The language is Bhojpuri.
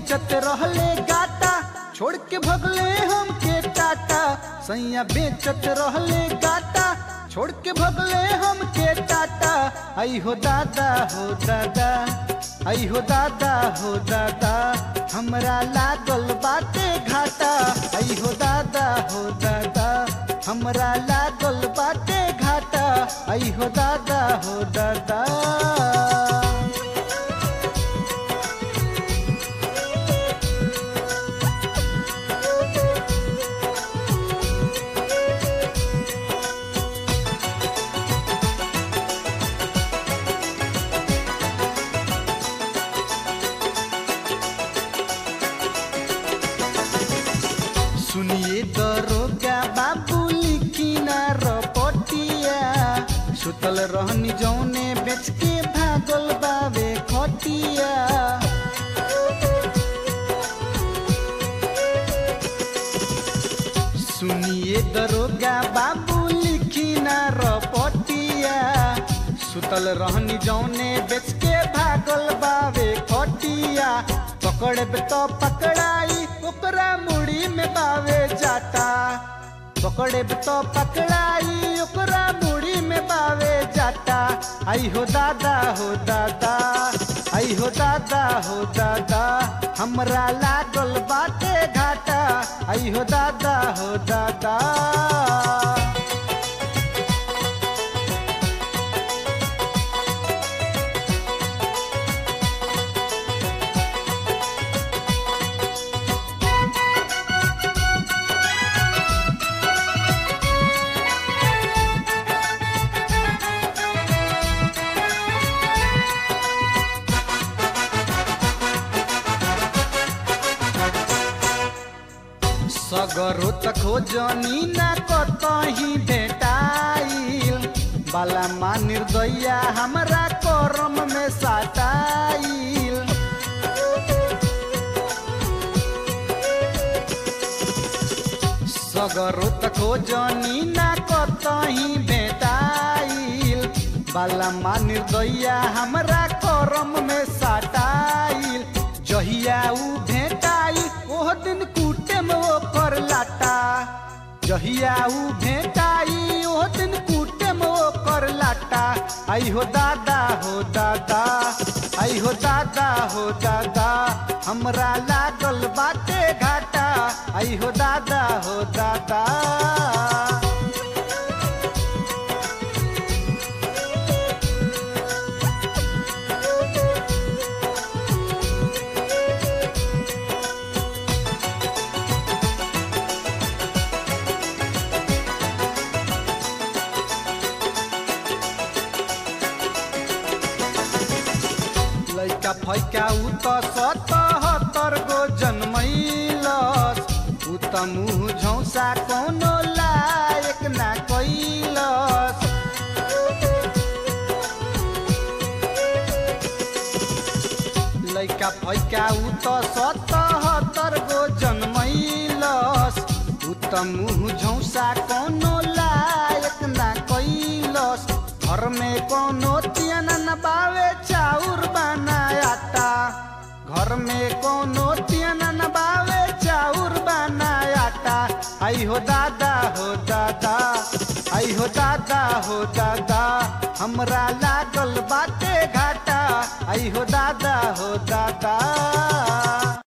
बेचत रहले गाटा, छोड़ के भगले हमके टाटा। सैया बेचत रहले गाटा, छोड़ के भगले हमके टाटा। आई हो दादा हो दादा, आई हो दादा हो दादा, हमरा लागल बाटे घाटा। आई हो दादा हो दादा, हमरा लागल बाटे घाटा। आई हो दादा हो दादा। सुनिए दरोगा बाबू लिखी ना रपटिया, सुतल रहनी जौने बेच के भागल बावे खटिया। सुनिए दरोगा बाबू लिखी ना रपटिया, सुतल रहनी जौने बेच के भागल बावे खटिया। पकड़ब तो पकड़ाई ओकरा मुड़ी में बावे जाटा, पकड़ब तो पकड़ाई ओकरा मुड़ी में बावे जाटा। आई हो दादा हो दादा, आई हो दादा हो दादा, हमरा लागल बाटे घाटा। आई हो दादा हो दादा। सगरो तक खोजनी ना कतही भेटाइल, बाला माँ निर्दया हमरा करम में साटाइल। सगरो तक खोजनी ना कतही भेटाइल, बाला माँ निर्दया हमरा करम में साटाइल। जहिया ऊ भेटाई ओह दिन कूटे में ओकर लाटा, जहिया ऊ भेटाई ओह दिन कूटे में ओकर लाटा। आई हो दादा हो दादा, आई हो दादा हो दादा, हमरा लागल बाटे घाटा। आई हो दादा हो दादा। लइका फैका उ त 77 गो जन्मैलस, उ त मुँह झौसा कोनो लायक ना कैलस। लइका फैका उ त 77 गो जन्मैलस, उ त मुँह झौसा कोनो लायक ना कैलस। घर में कोनो तियन न बावे चाउर बनायाता, घर में कोनो तियन न बावे चाउर बनायाता। आई हो दादा हो दादा, आई हो दादा हो दादा, हमरा लागल बाटे घाटा। आई हो दादा हो दादा।